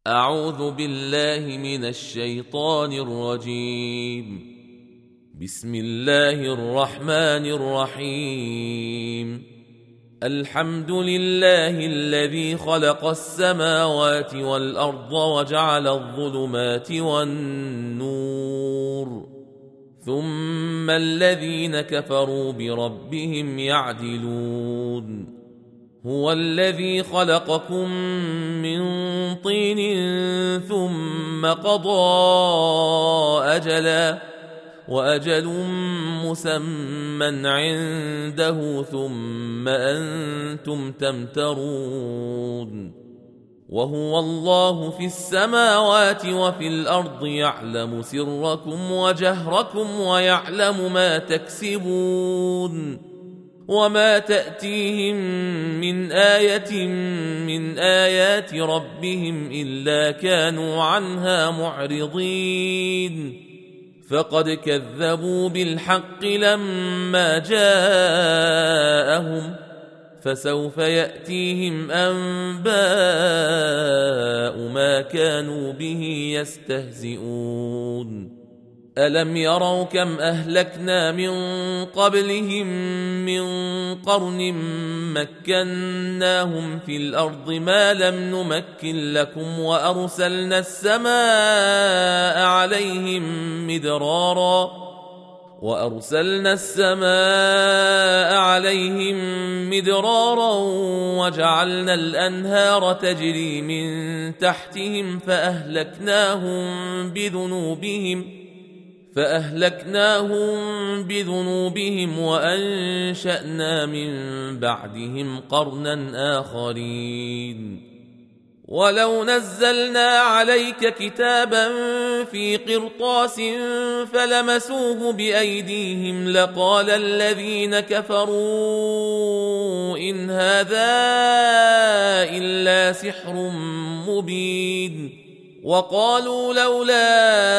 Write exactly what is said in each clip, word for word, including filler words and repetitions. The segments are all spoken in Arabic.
أعوذ بالله من الشيطان الرجيم. بسم الله الرحمن الرحيم. الحمد لله الذي خلق السماوات والأرض وجعل الظلمات والنور، ثم الذين كفروا بربهم يعدلون. هو الذي خلقكم من طين ثم قضى أجلا، وأجل مسمى عنده، ثم أنتم تمترون. وهو الله في السماوات وفي الأرض، يعلم سركم وجهركم ويعلم ما تكسبون. وما تأتيهم من آية من آيات ربهم إلا كانوا عنها معرضين. فقد كذبوا بالحق لما جاءهم، فسوف يأتيهم أنباء ما كانوا به يستهزئون. ألم يروا كم أهلكنا من قبلهم من قرن مكناهم في الأرض ما لم نمكن لكم، وأرسلنا السماء عليهم مدرارا وأرسلنا السماء عليهم مدرارا وجعلنا الأنهار تجري من تحتهم فأهلكناهم بذنوبهم فأهلكناهم بذنوبهم وأنشأنا من بعدهم قرنا آخرين. ولو نزلنا عليك كتابا في قرطاس فلمسوه بأيديهم لقال الذين كفروا إن هذا إلا سحر مبين. وقالوا لولا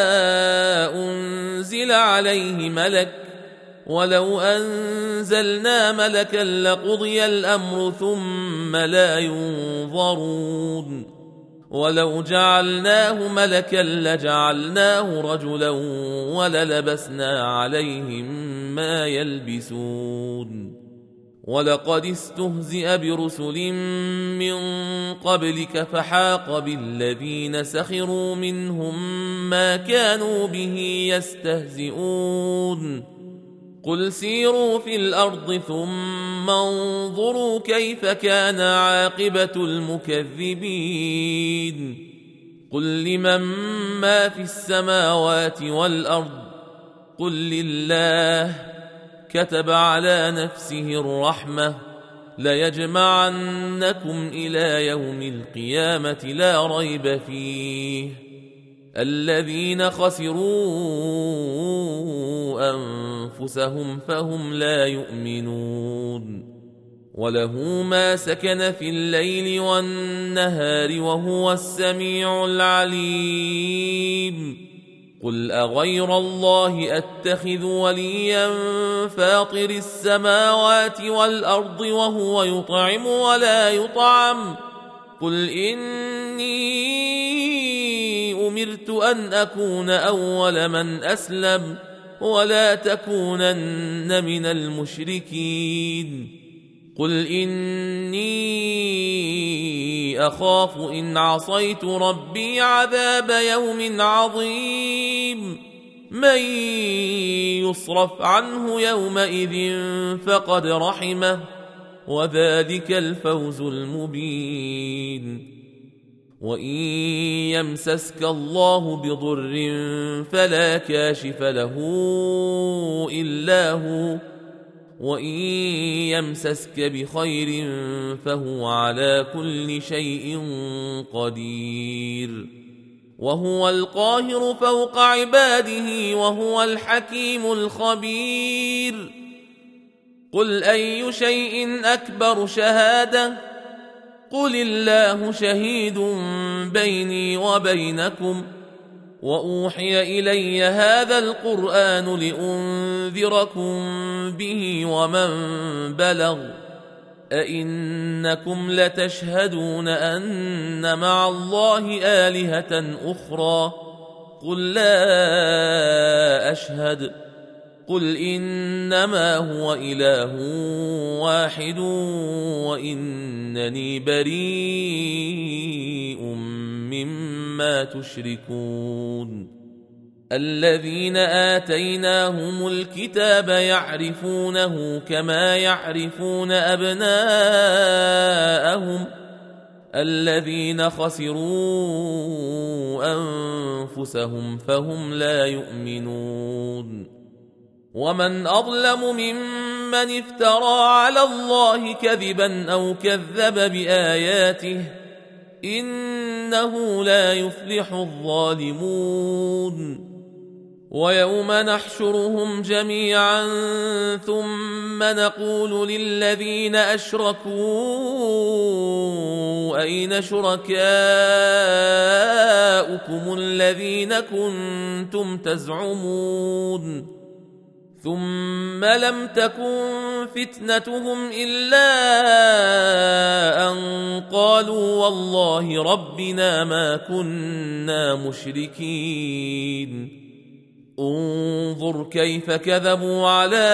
أنزل عليه ملك، ولو أنزلنا ملكا لقضي الأمر ثم لا ينظرون. ولو جعلناه ملكا لجعلناه رجلا وللبسنا عليهم ما يلبسون. ولقد استهزئ برسل من قبلك فحاق بالذين سخروا منهم ما كانوا به يستهزئون. قل سيروا في الأرض ثم انظروا كيف كان عاقبة المكذبين. قل لمن ما في السماوات والأرض، قل لله. كتب على نفسه الرحمة ليجمعنكم إلى يوم القيامة لا ريب فيه. الذين خسروا أنفسهم فهم لا يؤمنون. وله ما سكن في الليل والنهار وهو السميع العليم. قل أغير الله أتخذ وليا فاطر السماوات والأرض وهو يطعم ولا يطعم. قل إني أمرت أن أكون أول من أسلم ولا تكونن من المشركين. قل إني أخاف إن عصيت ربي عذاب يوم عظيم. من يصرف عنه يومئذ فقد رحمه، وذلك الفوز المبين. وإن يمسسك الله بضر فلا كاشف له إلا هو، وإن يمسسك بخير فهو على كل شيء قدير. وهو القاهر فوق عباده وهو الحكيم الخبير. قل أي شيء أكبر شهادة؟ قل الله شهيد بيني وبينكم. وأوحي إلي هذا القرآن لأنذركم به ومن بلغ، أئنكم لتشهدون أن مع الله آلهة أخرى؟ قل لا أشهد. قل إنما هو إله واحد وإنني بريء مما تشركون. الذين آتيناهم الكتاب يعرفونه كما يعرفون أبناءهم الذين خسروا أنفسهم فهم لا يؤمنون. ومن أظلم ممن افترى على الله كذبا أو كذب بآياته إنه لا يفلح الظالمون. ويوم نحشرهم جميعا ثم نقول للذين أشركوا أين شركاؤكم الذين كنتم تزعمون ثم لم تكن فتنتهم إلا أن قالوا والله ربنا ما كنا مشركين. انظر كيف كذبوا على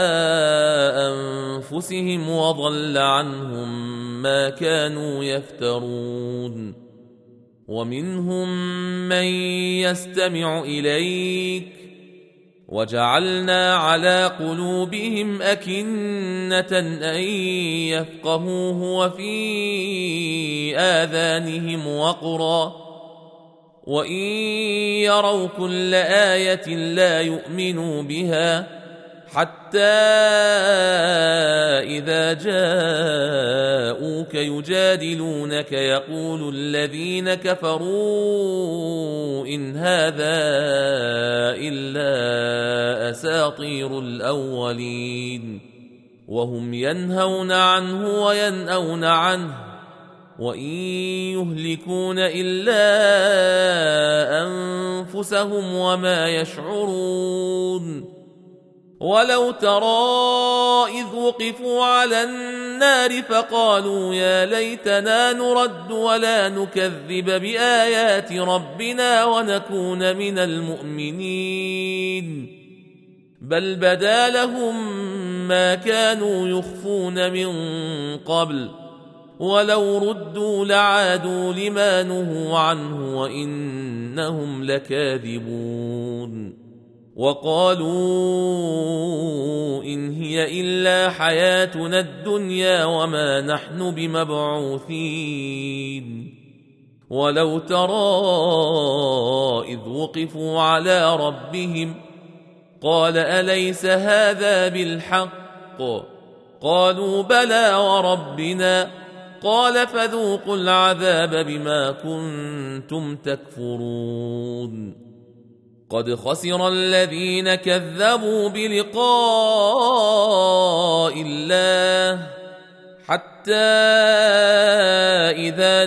أنفسهم وضل عنهم ما كانوا يفترون. ومنهم من يستمع إليك وجعلنا على قلوبهم أكنة أن يفقهوه وفي آذانهم وقرا وإن يروا كل آية لا يؤمنوا بها حتى إذا جاءوك يجادلونك يقول الذين كفروا إن هذا إلا أساطير الأولين وهم ينهون عنه وينأون عنه وإن يهلكون إلا أنفسهم وما يشعرون. ولو ترى إذ وقفوا على النار فقالوا يا ليتنا نرد ولا نكذب بآيات ربنا ونكون من المؤمنين بل بدا لهم ما كانوا يخفون من قبل ولو ردوا لعادوا لما نهوا عنه وإنهم لكاذبون. وقالوا إن هي إلا حياتنا الدنيا وما نحن بمبعوثين. ولو ترى إذ وقفوا على ربهم قال أليس هذا بالحق؟ قالوا بلى وربنا قال فذوقوا العذاب بما كنتم تكفرون. قد خسر الذين كذبوا بلقاء الله حتى إذا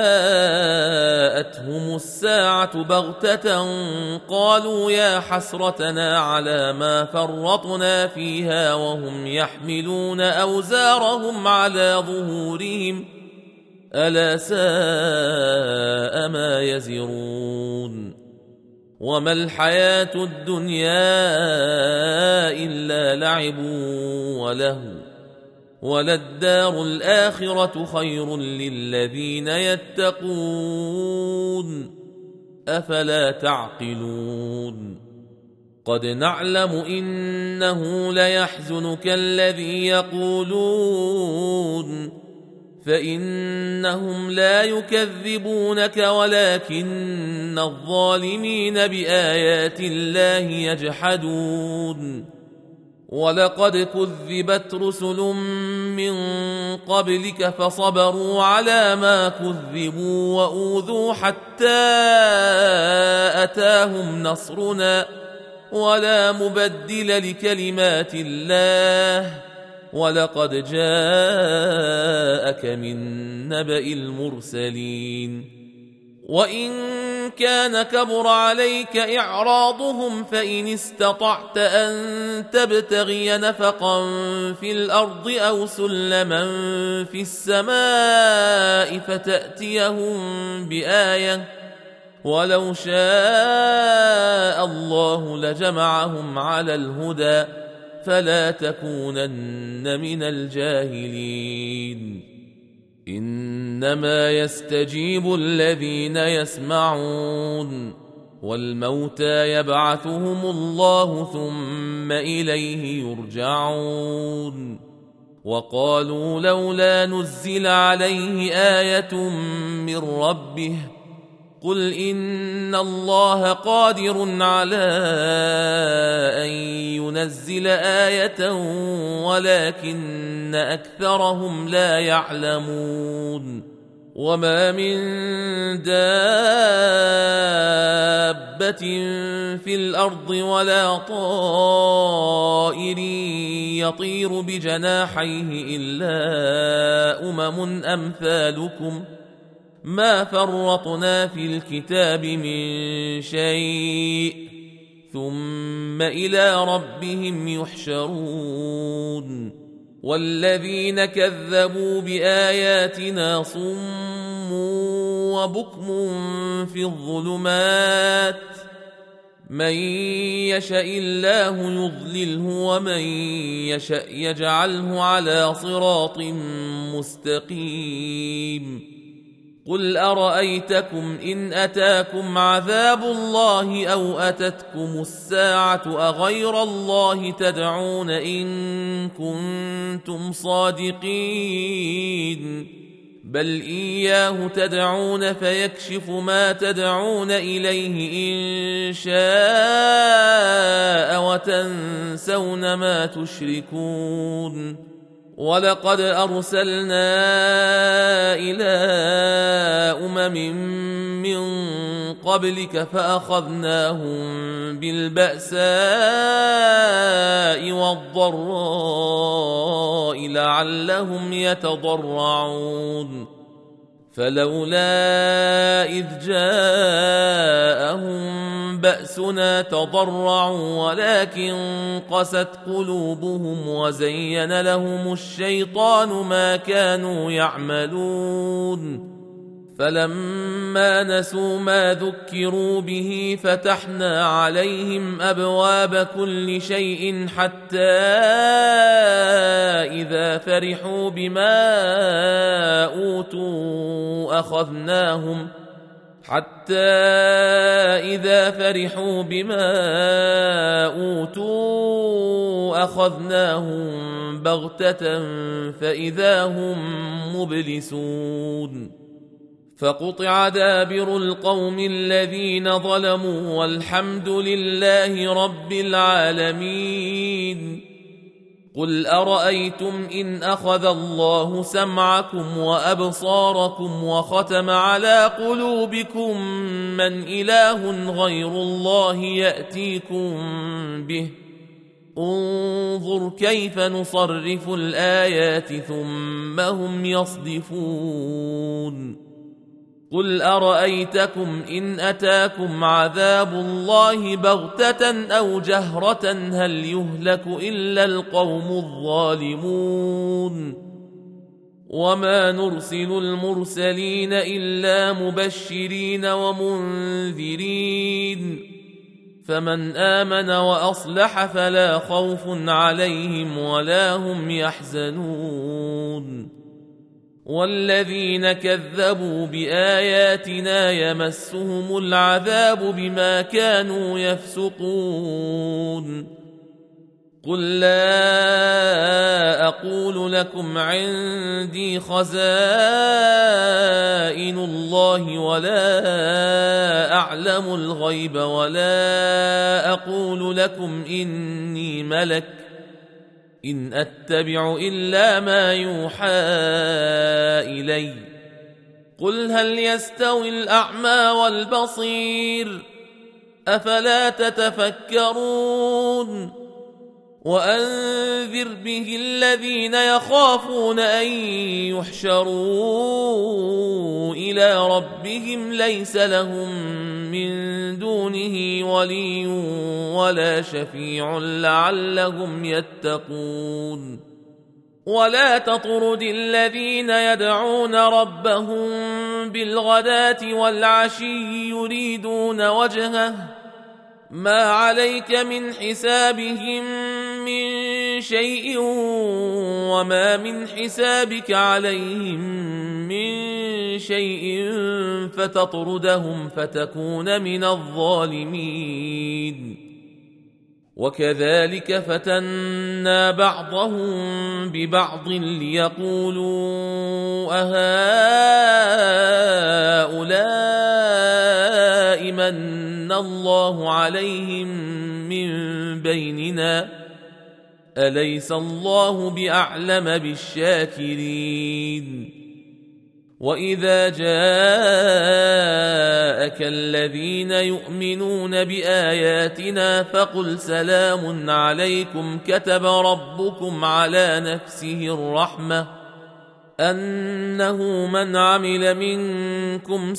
جاءتهم الساعة بغتة قالوا يا حسرتنا على ما فرطنا فيها وهم يحملون أوزارهم على ظهورهم ألا ساء ما يزرون. وما الحياة الدنيا إلا لعب وله وللدار الآخرة خير للذين يتقون أفلا تعقلون. قد نعلم إنه ليحزنك الذي يقولون فإنهم لا يكذبونك ولكن الظالمين بآيات الله يجحدون. ولقد كذبت رسل من قبلك فصبروا على ما كذبوا وأوذوا حتى أتاهم نصرنا ولا مبدل لكلمات الله ولقد جاءك من نبأ المرسلين. وإن كان كبر عليك إعراضهم فإن استطعت أن تبتغي نفقا في الأرض أو سلما في السماء فتأتيهم بآية ولو شاء الله لجمعهم على الهدى فلا تكونن من الجاهلين إنما يستجيب الذين يسمعون والموتى يبعثهم الله ثم إليه يرجعون وقالوا لولا نزل عليه آية من ربه قل إن الله قادر على أن ينزل آية ولكن أكثرهم لا يعلمون وما من دابة في الأرض ولا طائر يطير بجناحيه إلا أمم أمثالكم ما فرطنا في الكتاب من شيء ثم إلى ربهم يحشرون والذين كذبوا بآياتنا صم وبكم في الظلمات من يشاء الله يضلله ومن يشاء يجعله على صراط مستقيم قل أرأيتكم إن أتاكم عذاب الله أو أتتكم الساعة أغير الله تدعون إن كنتم صادقين بل إياه تدعون فيكشف ما تدعون إليه إن شاء وتنسون ما تشركون ولقد أرسلنا إلى أمم من قبلك فأخذناهم بالبأساء والضراء لعلهم يتضرعون فلولا إذ جاءهم بأسنا تضرعوا ولكن قست قلوبهم وزين لهم الشيطان ما كانوا يعملون فلما نسوا ما ذكروا به فتحنا عليهم أبواب كل شيء حتى إذا فرحوا بما أوتوا أخذناهم حتى إذا فرحوا بما أوتوا أخذناهم بغتة فإذا هم مبلسون فقطع دابر القوم الذين ظلموا والحمد لله رب العالمين قل أرأيتم إن أخذ الله سمعكم وأبصاركم وختم على قلوبكم من إله غير الله يأتيكم به انظر كيف نصرف الآيات ثم هم يصدفون قل أرأيتكم إن أتاكم عذاب الله بغتة أو جهرة هل يهلك إلا القوم الظالمون وما نرسل المرسلين إلا مبشرين ومنذرين فمن آمن وأصلح فلا خوف عليهم ولا هم يحزنون والذين كذبوا بآياتنا يمسهم العذاب بما كانوا يفسقون قل لا أقول لكم عندي خزائن الله ولا أعلم الغيب ولا أقول لكم إني ملك إن أتبع إلا ما يوحى إلي قل هل يستوي الأعمى والبصير أفلا تتفكرون وأنذر به الذين يخافون أن يحشروا إلى ربهم ليس لهم من دونه ولي ولا شفيع لعلهم يتقون ولا تطرد الذين يدعون ربهم بالغداة والعشي يريدون وجهه ما عليك من حسابهم من شيء وما من حسابك عليهم من شيء فتطردهم فتكون من الظالمين وكذلك فتنا بعضهم ببعض ليقولوا أهؤلاء من الله عليهم من بيننا أليس الله بأعلم بالشاكرين وإذا جاءك الذين يؤمنون بآياتنا فقل سلام عليكم كتب ربكم على نفسه الرحمة أنه من عمل منكم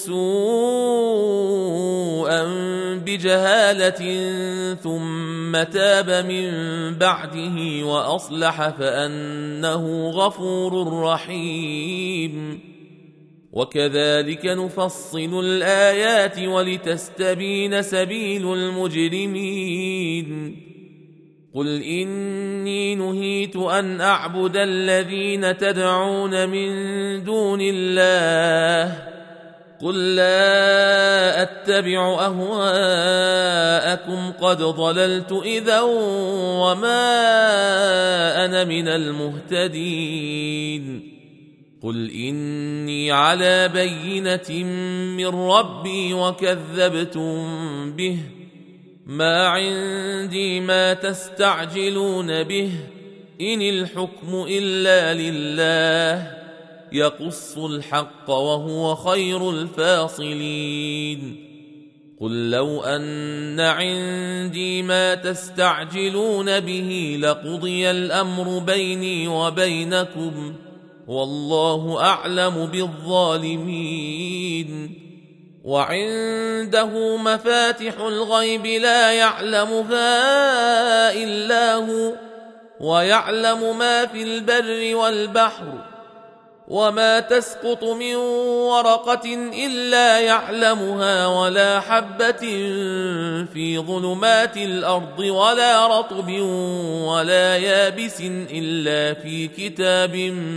سوءا بجهالة ثم تاب من بعده وأصلح فأنه غفور رحيم وكذلك نفصل الآيات ولتستبين سبيل المجرمين قل إني نهيت أن أعبد الذين تدعون من دون الله قل لا أتبع أهواءكم قد ضللت إذا وما أنا من المهتدين قل إني على بينة من ربي وكذبتم به ما عندي ما تستعجلون به إن الحكم إلا لله يقص الحق وهو خير الفاصلين قل لو أن عندي ما تستعجلون به لقضي الأمر بيني وبينكم والله أعلم بالظالمين وعنده مفاتح الغيب لا يعلمها إلا هو ويعلم ما في البر والبحر وما تسقط من ورقة إلا يعلمها ولا حبة في ظلمات الأرض ولا رطب ولا يابس إلا في كتاب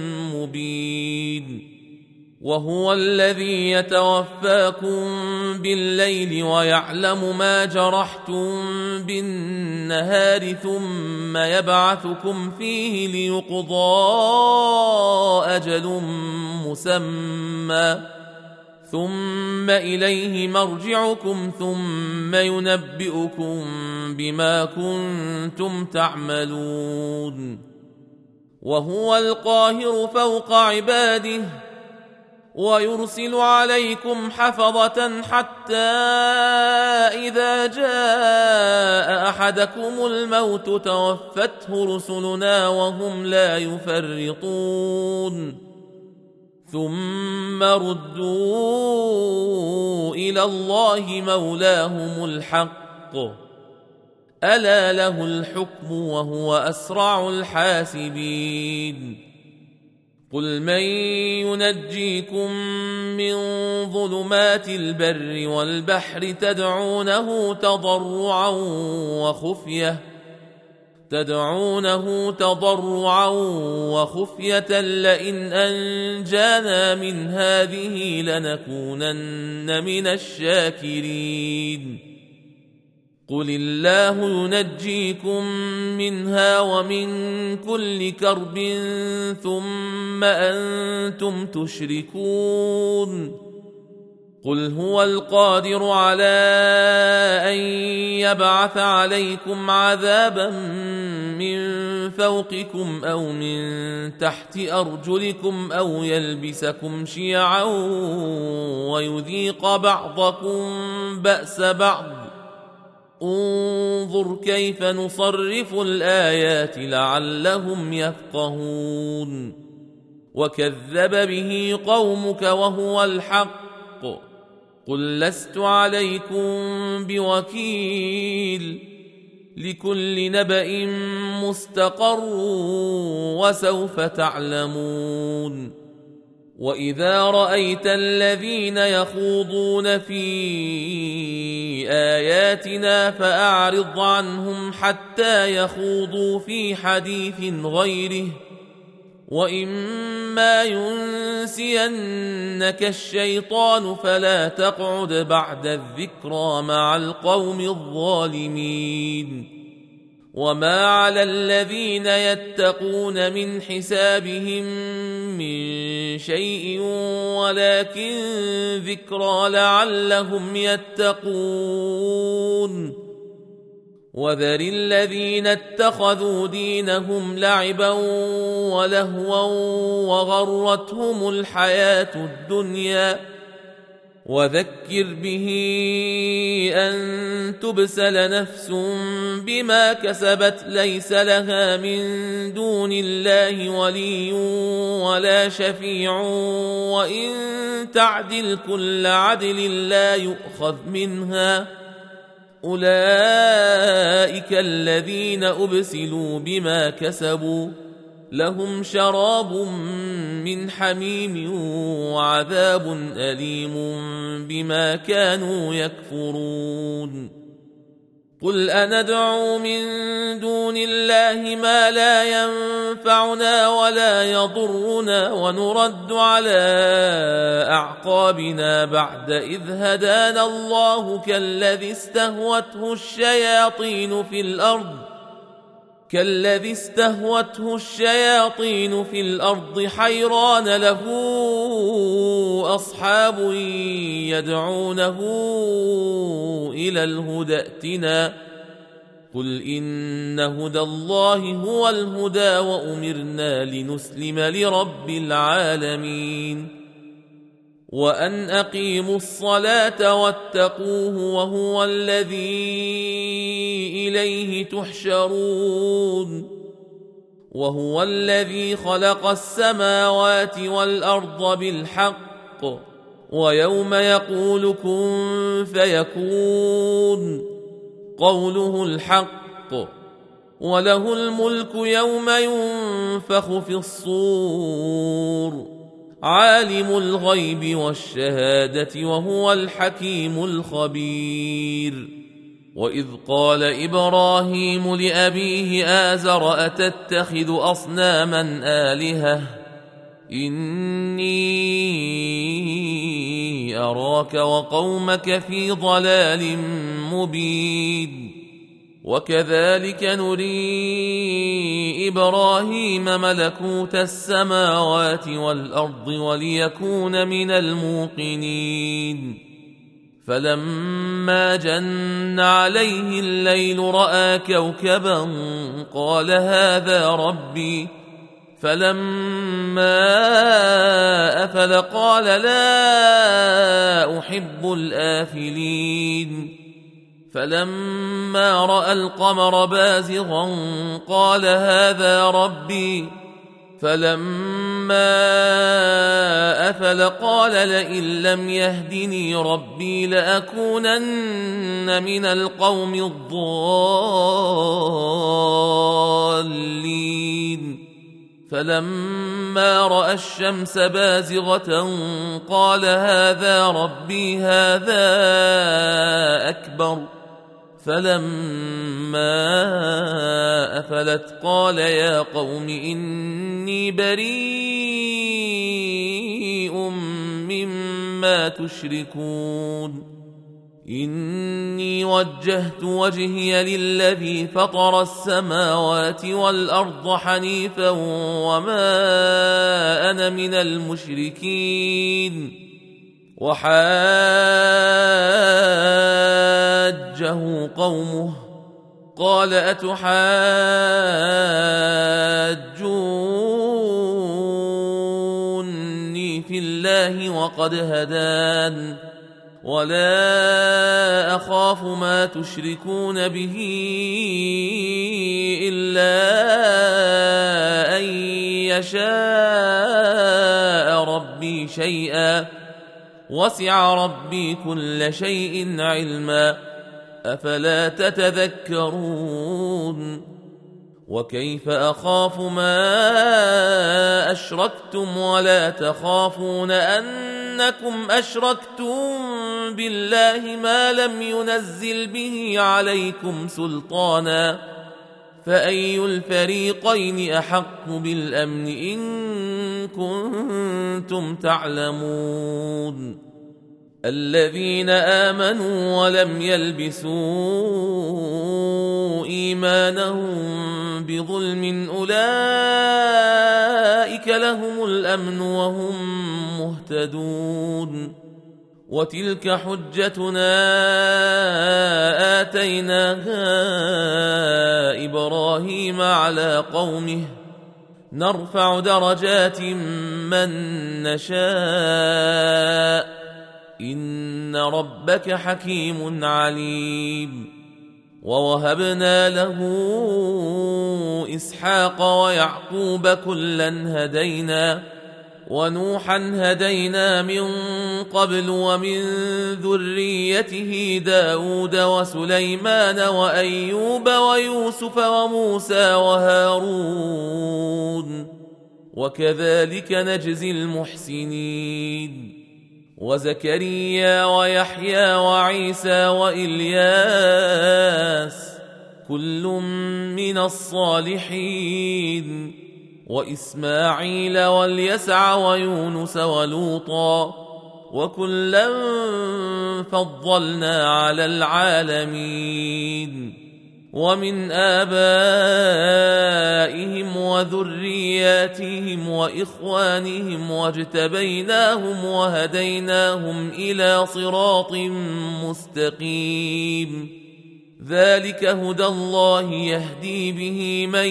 مبين وهو الذي يتوفاكم بالليل ويعلم ما جرحتم بالنهار ثم يبعثكم فيه ليقضى أجل مسمى ثم إليه مرجعكم ثم ينبئكم بما كنتم تعملون وهو القاهر فوق عباده ويرسل عليكم حفظة حتى إذا جاء أحدكم الموت توفته رسلنا وهم لا يفرطون ثم ردوا إلى الله مولاهم الحق ألا له الحكم وهو أسرع الحاسبين قل من ينجيكم من ظلمات البر والبحر تدعونه تضرعا وخفية تدعونه تضرعا وخفية لئن أنجانا من هذه لنكونن من الشاكرين قل الله ينجيكم منها ومن كل كرب ثم أنتم تشركون قل هو القادر على أن يبعث عليكم عذابا من فوقكم أو من تحت أرجلكم أو يلبسكم شيعا ويذيق بعضكم بأس بعض انظر كيف نصرف الآيات لعلهم يفقهون وكذب به قومك وهو الحق قل لست عليكم بوكيل لكل نبأ مستقر وسوف تعلمون وإذا رأيت الذين يخوضون في آياتنا فأعرض عنهم حتى يخوضوا في حديث غيره وإما ينسينك الشيطان فلا تقعد بعد الذكرى مع القوم الظالمين وما على الذين يتقون من حسابهم من شيء ولكن ذكرى لعلهم يتقون وذر الذين اتخذوا دينهم لعبا ولهوا وغرتهم الحياة الدنيا وذكر به أن تبسل نفس بما كسبت ليس لها من دون الله ولي ولا شفيع وإن تعدل كل عدل لا يؤخذ منها أولئك الذين أبسلوا بما كسبوا لهم شراب من حميم وعذاب أليم بما كانوا يكفرون قل أندعو من دون الله ما لا ينفعنا ولا يضرنا ونرد على أعقابنا بعد إذ هدانا الله كالذي استهوته الشياطين في الأرض كالذي استهوته الشياطين في الأرض حيران له أصحاب يدعونه إلى الهدى ائتنا قل إن هدى الله هو الهدى وأمرنا لنسلم لرب العالمين وأن أقيموا الصلاة واتقوه وهو الذي إليه تحشرون وهو الذي خلق السماوات والأرض بالحق ويوم يقول كن فيكون قوله الحق وله الملك يوم ينفخ في الصور عالم الغيب والشهادة وهو الحكيم الخبير وإذ قال إبراهيم لأبيه آزر أتتخذ أصناما آلهة إني أراك وقومك في ضلال مبين وكذلك نري إبراهيم ملكوت السماوات والأرض وليكون من الموقنين فلما جن عليه الليل رأى كوكبا قال هذا ربي فلما أفل قال لا أحب الآفلين فلما رأى القمر بازغا قال هذا ربي فلما أفل قال لئن لم يهدني ربي لأكونن من القوم الضالين فلما رأى الشمس بازغة قال هذا ربي هذا أكبر فلما أفلت قال يا قوم إني بريء مما تشركون إني وجهت وجهي للذي فطر السماوات والأرض حنيفا وما أنا من المشركين وحاجه قومه قال أتحاجوني في الله وقد هدان ولا أخاف ما تشركون به إلا أن يشاء ربي شيئا وسع ربي كل شيء علما أفلا تتذكرون وكيف أخاف ما أشركتم ولا تخافون أنكم أشركتم بالله ما لم ينزل به عليكم سلطانا فأي الفريقين أحق بالأمن إن كنتم تعلمون الذين آمنوا ولم يلبسوا إيمانهم بظلم أولئك لهم الأمن وهم مهتدون وتلك حجتنا آتيناها إبراهيم على قومه نرفع درجات من نشاء إن ربك حكيم عليم ووهبنا له إسحاق ويعقوب كلا هدينا ونوحا هدينا من قبل ومن ذريته داود وسليمان وأيوب ويوسف وموسى وهارون وكذلك نجزي المحسنين وزكريا ويحيى وعيسى وإلياس كل من الصالحين وإسماعيل واليسع ويونس ولوطا وكلا فضلنا على العالمين ومن آبائهم وذرياتهم وإخوانهم واجتبيناهم وهديناهم إلى صراط مستقيم ذلك هدى الله يهدي به من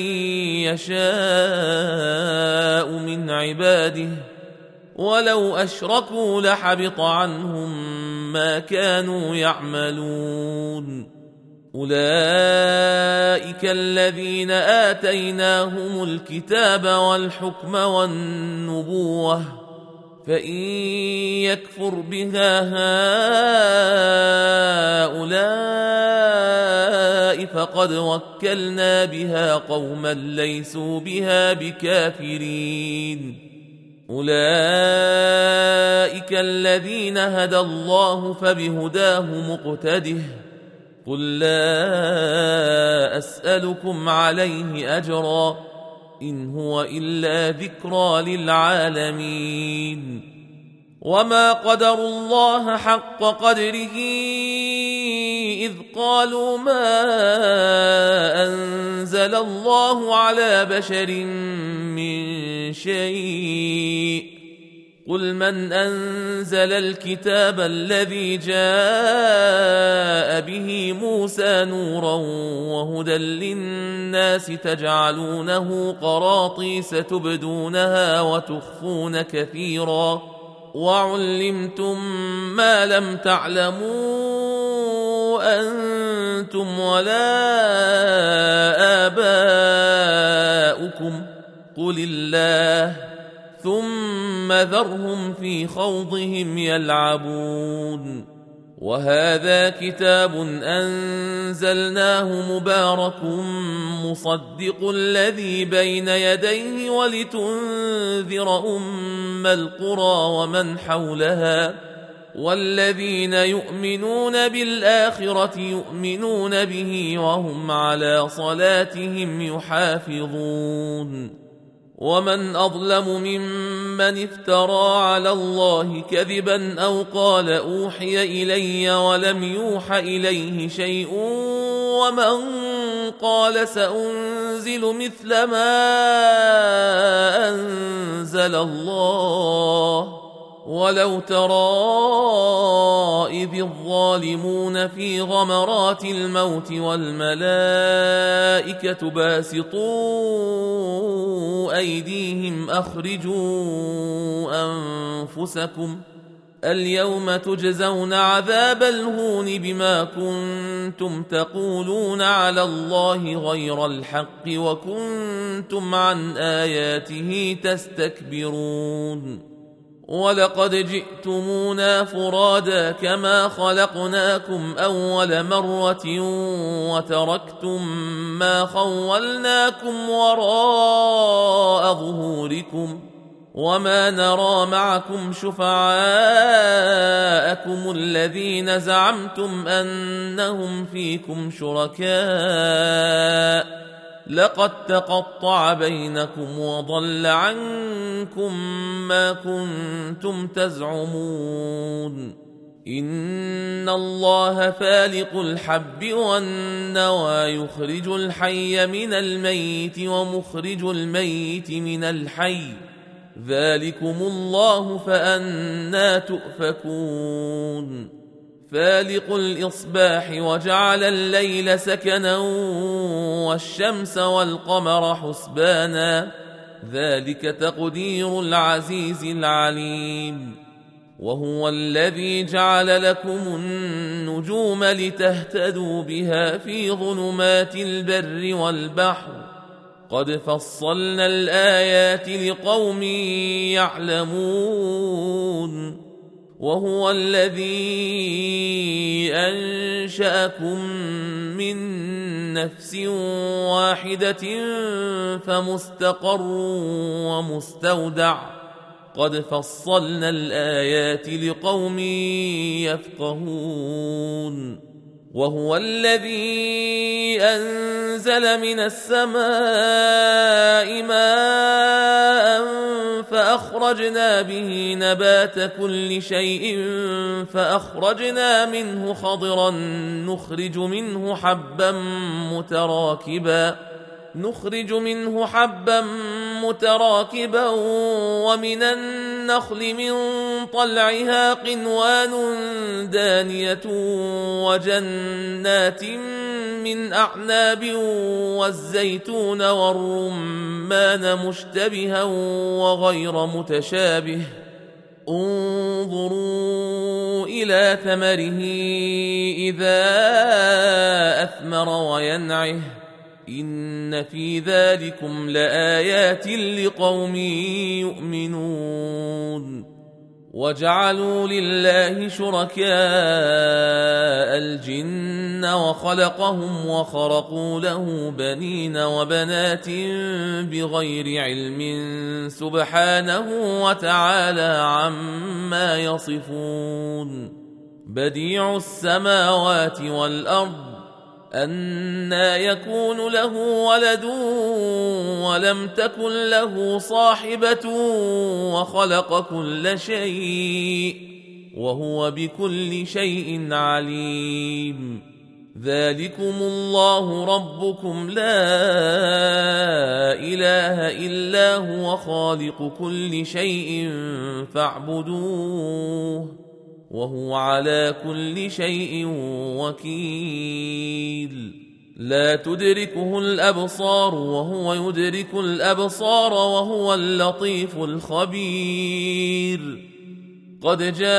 يشاء من عباده ولو أشركوا لحبط عنهم ما كانوا يعملون أولئك الذين آتيناهم الكتاب والحكم والنبوة فإن يكفر بها هؤلاء فقد وكلنا بها قوما ليسوا بها بكافرين أولئك الذين هدى الله فبهداه مقتده قل لا أسألكم عليه أجرا إن هو إلا ذكرى للعالمين وما قدروا الله حق قدره إذ قالوا ما أنزل الله على بشر من شيء قل من أنزل الكتاب الذي جاء به موسى نورا وهدى للناس تجعلونه قراطيس تبدونها وتخفون كثيرا وعلمتم ما لم تعلموا أنتم ولا آباؤكم قل الله ثم ذرهم في خوضهم يلعبون وهذا كتاب أنزلناه مبارك مصدق الذي بين يديه ولتنذر أم القرى ومن حولها والذين يؤمنون بالآخرة يؤمنون به وهم على صلاتهم يحافظون ومن أظلم ممن افترى على الله كذبا أو قال أوحي إلي ولم يوح إليه شيء ومن قال سأنزل مثل ما أنزل الله ولو ترى إذ الظالمون في غمرات الموت والملائكة باسطوا أيديهم أخرجوا أنفسكم اليوم تجزون عذاب الهون بما كنتم تقولون على الله غير الحق وكنتم عن آياته تستكبرون ولقد جئتمونا فرادا كما خلقناكم أول مرة وتركتم ما خولناكم وراء ظهوركم وما نرى معكم شفعاءكم الذين زعمتم أنهم فيكم شركاء لقد تقطع بينكم وضل عنكم ما كنتم تزعمون إن الله فالق الحب والنوى يخرج الحي من الميت ومخرج الميت من الحي ذلكم الله فأنى تؤفكون فالق الإصباح وجعل الليل سكنا والشمس والقمر حسبانا ذلك تقدير العزيز العليم وهو الذي جعل لكم النجوم لتهتدوا بها في ظلمات البر والبحر قد فصلنا الآيات لقوم يعلمون وهو الذي أنشأكم من نفس واحدة فمستقر ومستودع قد فصلنا الآيات لقوم يفقهون وهو الذي أنزل من السماء ماء فأخرجنا به نبات كل شيء فأخرجنا منه خضرا نخرج منه حبا متراكبا نخرج منه حبا متراكبا ومن النخل من طلعها قنوان دانية وجنات من أعناب والزيتون والرمان مشتبها وغير متشابه انظروا إلى ثمره إذا أثمر وينعه إن في ذلكم لآيات لقوم يؤمنون وجعلوا لله شركاء الجن وخلقهم وخرقوا له بنين وبنات بغير علم سبحانه وتعالى عما يصفون بديع السماوات والأرض أنى يكون له ولد ولم تكن له صاحبة وخلق كل شيء وهو بكل شيء عليم ذلكم الله ربكم لا إله إلا هو خالق كل شيء فاعبدوه وهو على كل شيء وكيل لا تدركه الأبصار وهو يدرك الأبصار وهو اللطيف الخبير قد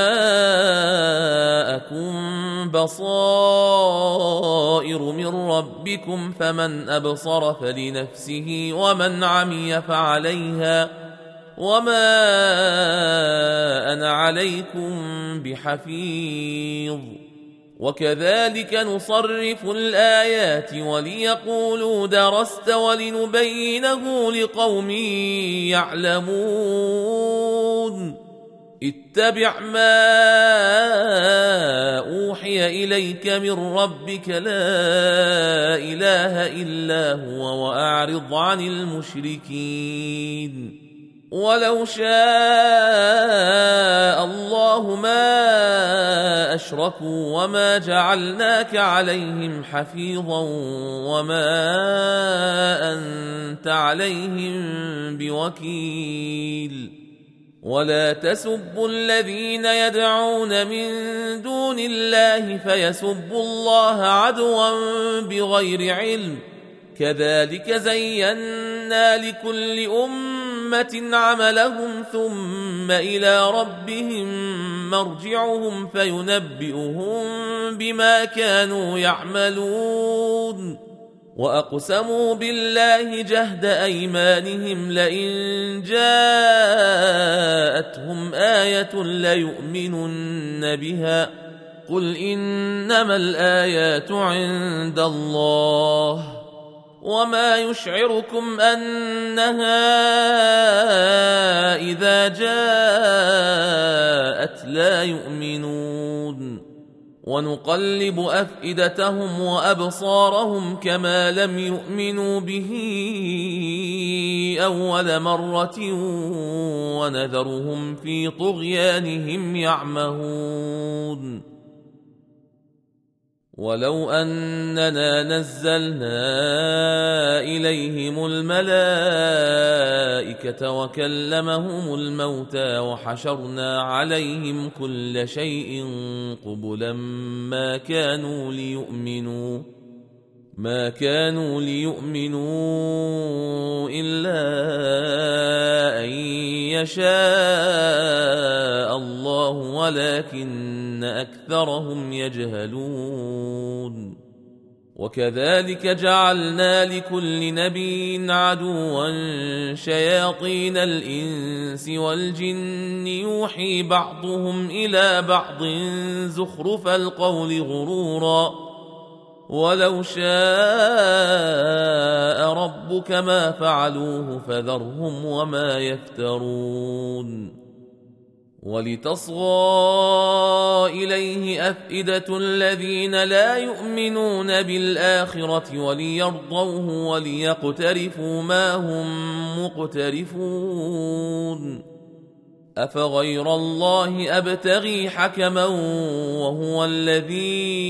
جاءكم بصائر من ربكم فمن أبصر فلنفسه ومن عمي فعليها وما أنا عليكم بحفيظ وكذلك نصرف الآيات وليقولوا درست ولنبينه لقوم يعلمون اتبع ما أوحي إليك من ربك لا إله إلا هو وأعرض عن المشركين ولو شاء الله ما أشركوا وما جعلناك عليهم حفيظا وما أنت عليهم بوكيل ولا تسبوا الذين يدعون من دون الله فيسبوا الله عدوا بغير علم كذلك زينا لكل أمة أمة عملهم ثم إلى ربهم مرجعهم فينبئهم بما كانوا يعملون وأقسموا بالله جهد أيمانهم لئن جاءتهم آية ليؤمنن بها قل إنما الآيات عند الله وما يشعركم أنها إذا جاءت لا يؤمنون ونقلب أفئدتهم وأبصارهم كما لم يؤمنوا به أول مرة ونذرهم في طغيانهم يعمهون ولو أننا نزلنا إليهم الملائكة وكلمهم الموتى وحشرنا عليهم كل شيء قبلا ما كانوا ليؤمنوا ما كانوا ليؤمنوا إلا أن يشاء الله ولكن أكثرهم يجهلون وكذلك جعلنا لكل نبي عدوا شياطين الإنس والجن يوحي بعضهم إلى بعض زخرف القول غرورا ولو شاء ربك ما فعلوه فذرهم وما يفترون ولتصغى إليه أفئدة الذين لا يؤمنون بالآخرة وليرضوه وليقترفوا ما هم مقترفون أفغير الله أبتغي حكما وهو الذي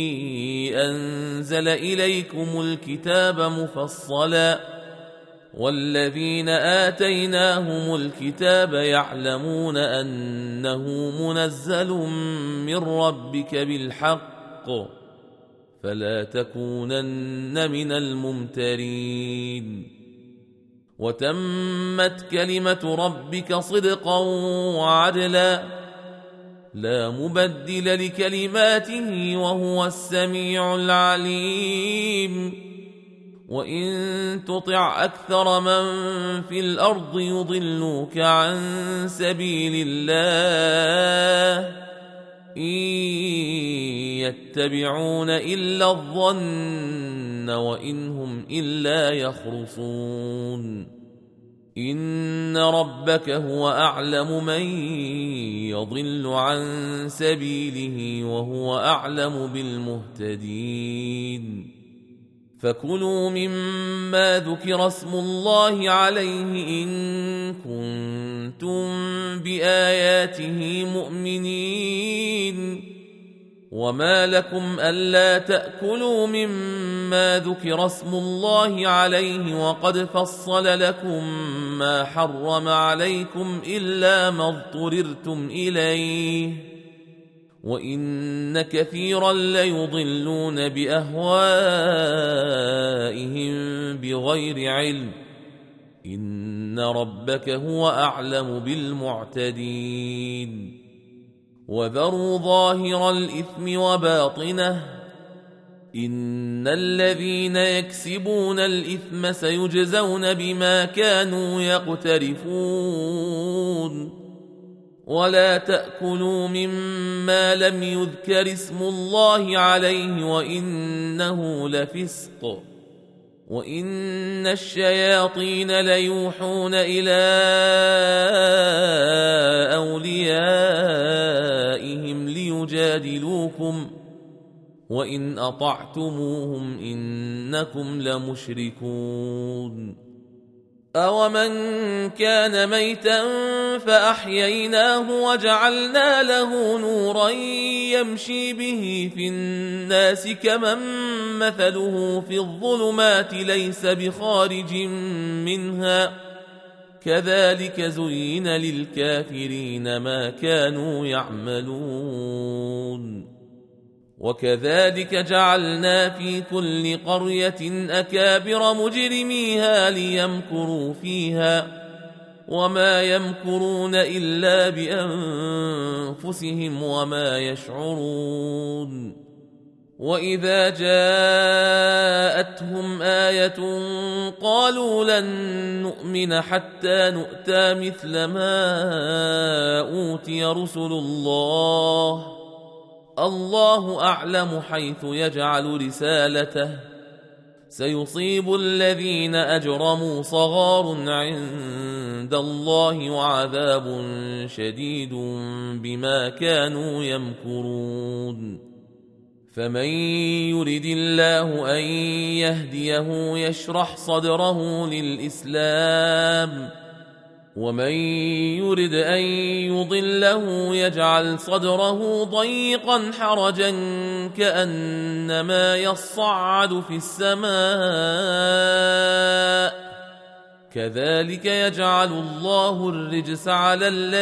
أنزل إليكم الكتاب مفصلا والذين آتيناهم الكتاب يعلمون أنه منزل من ربك بالحق فلا تكونن من الممترين وتمت كلمة ربك صدقا وعدلا لا مبدل لكلماته وهو السميع العليم وإن تطع أكثر من في الأرض يضلوك عن سبيل الله إن يتبعون إلا الظن وإن هم إلا يخرصون إن ربك هو أعلم من يضل عن سبيله وهو أعلم بالمهتدين فكلوا مما ذكر اسم الله عليه إن كنتم بآياته مؤمنين وما لكم ألا تأكلوا مما ذكر اسم الله عليه وقد فصل لكم ما حرم عليكم إلا ما اضطررتم إليه وإن كثيرا ليضلون بأهوائهم بغير علم إن ربك هو أعلم بالمعتدين وذروا ظاهر الإثم وباطنه إن الذين يكسبون الإثم سيجزون بما كانوا يقترفون ولا تأكلوا مما لم يذكر اسم الله عليه وإنه لفسق وإن الشياطين ليوحون إلى أوليائهم ليجادلوكم وإن أطعتموهم إنكم لمشركون أومن كان ميتا فأحييناه وجعلنا له نورا يمشي به في الناس كمن مثله في الظلمات ليس بخارج منها كذلك زين للكافرين ما كانوا يعملون وكذلك جعلنا في كل قرية أكابر مجرميها ليمكروا فيها وما يمكرون إلا بأنفسهم وما يشعرون. وإذا جاءتهم آية قالوا لن نؤمن حتى نؤتى مثل ما أوتي رسل الله الله أعلم حيث يجعل رسالته سيصيب الذين أجرموا صغار عند الله وعذاب شديد بما كانوا يمكرون. فمن يرد الله أن يهديه يشرح صدره للإسلام ومن يرد أن يضله يجعل صدره ضيقا حرجا كأنما يصعد في السماء كذلك يجعل الله الرجس على الذين